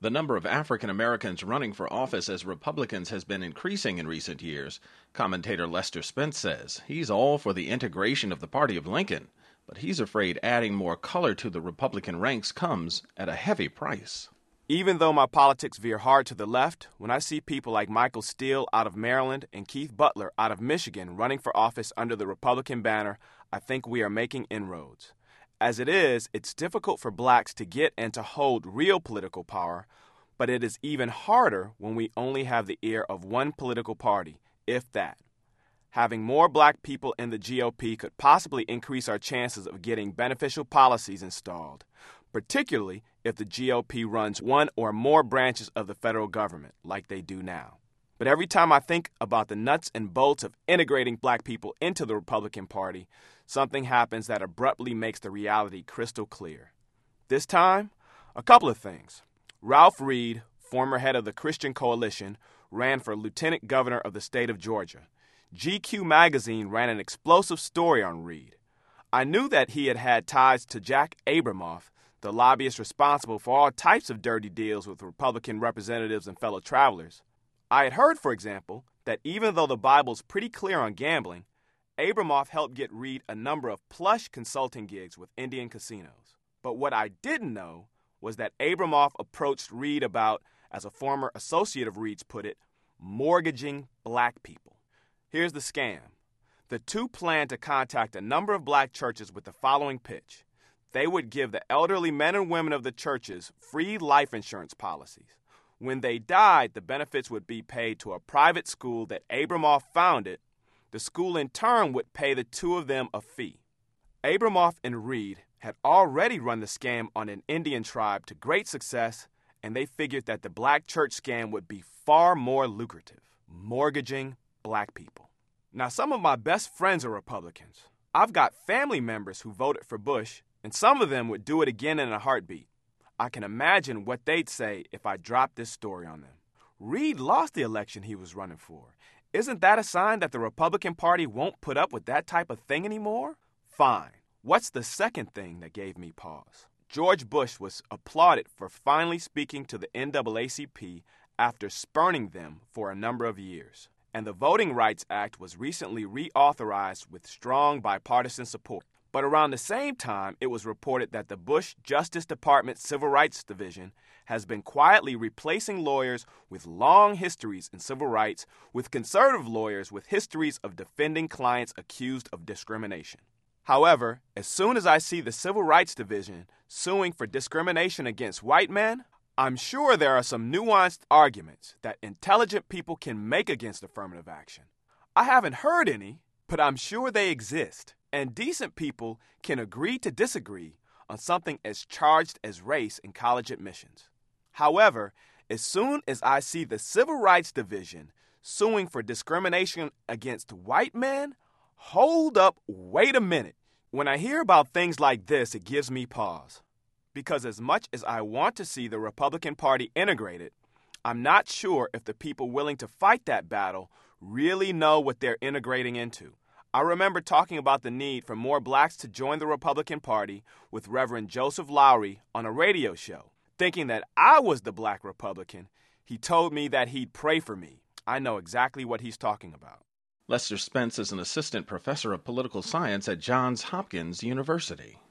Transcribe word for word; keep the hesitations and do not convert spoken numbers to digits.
The number of African Americans running for office as Republicans has been increasing in recent years. Commentator Lester Spence says he's all for the integration of the party of Lincoln, but he's afraid adding more color to the Republican ranks comes at a heavy price. Even though my politics veer hard to the left, when I see people like Michael Steele out of Maryland and Keith Butler out of Michigan running for office under the Republican banner, I think we are making inroads. As it is, it's difficult for blacks to get and to hold real political power, but it is even harder when we only have the ear of one political party, if that. Having more black people in the G O P could possibly increase our chances of getting beneficial policies installed, particularly if the G O P runs one or more branches of the federal government, like they do now. But every time I think about the nuts and bolts of integrating black people into the Republican Party, something happens that abruptly makes the reality crystal clear. This time, a couple of things. Ralph Reed, former head of the Christian Coalition, ran for lieutenant governor of the state of Georgia. G Q magazine ran an explosive story on Reed. I knew that he had had ties to Jack Abramoff, the lobbyist responsible for all types of dirty deals with Republican representatives and fellow travelers. I had heard, for example, that even though the Bible's pretty clear on gambling, Abramoff helped get Reed a number of plush consulting gigs with Indian casinos. But what I didn't know was that Abramoff approached Reed about, as a former associate of Reed's put it, mortgaging black people. Here's the scam. The two planned to contact a number of black churches with the following pitch. They would give the elderly men and women of the churches free life insurance policies. When they died, the benefits would be paid to a private school that Abramoff founded. The school in turn would pay the two of them a fee. Abramoff and Reed had already run the scam on an Indian tribe to great success, and they figured that the black church scam would be far more lucrative, mortgaging black people. Now, some of my best friends are Republicans. I've got family members who voted for Bush, and some of them would do it again in a heartbeat. I can imagine what they'd say if I dropped this story on them. Reed lost the election he was running for. Isn't that a sign that the Republican Party won't put up with that type of thing anymore? Fine. What's the second thing that gave me pause? George Bush was applauded for finally speaking to the N double A C P after spurning them for a number of years. And the Voting Rights Act was recently reauthorized with strong bipartisan support. But around the same time, it was reported that the Bush Justice Department Civil Rights Division has been quietly replacing lawyers with long histories in civil rights with conservative lawyers with histories of defending clients accused of discrimination. However, as soon as I see the Civil Rights Division suing for discrimination against white men, I'm sure there are some nuanced arguments that intelligent people can make against affirmative action. I haven't heard any, but I'm sure they exist. And decent people can agree to disagree on something as charged as race in college admissions. However, as soon as I see the Civil Rights Division suing for discrimination against white men, hold up, wait a minute. When I hear about things like this, it gives me pause. Because as much as I want to see the Republican Party integrated, I'm not sure if the people willing to fight that battle really know what they're integrating into. I remember talking about the need for more blacks to join the Republican Party with Reverend Joseph Lowry on a radio show. Thinking that I was the black Republican, he told me that he'd pray for me. I know exactly what he's talking about. Lester Spence is an assistant professor of political science at Johns Hopkins University.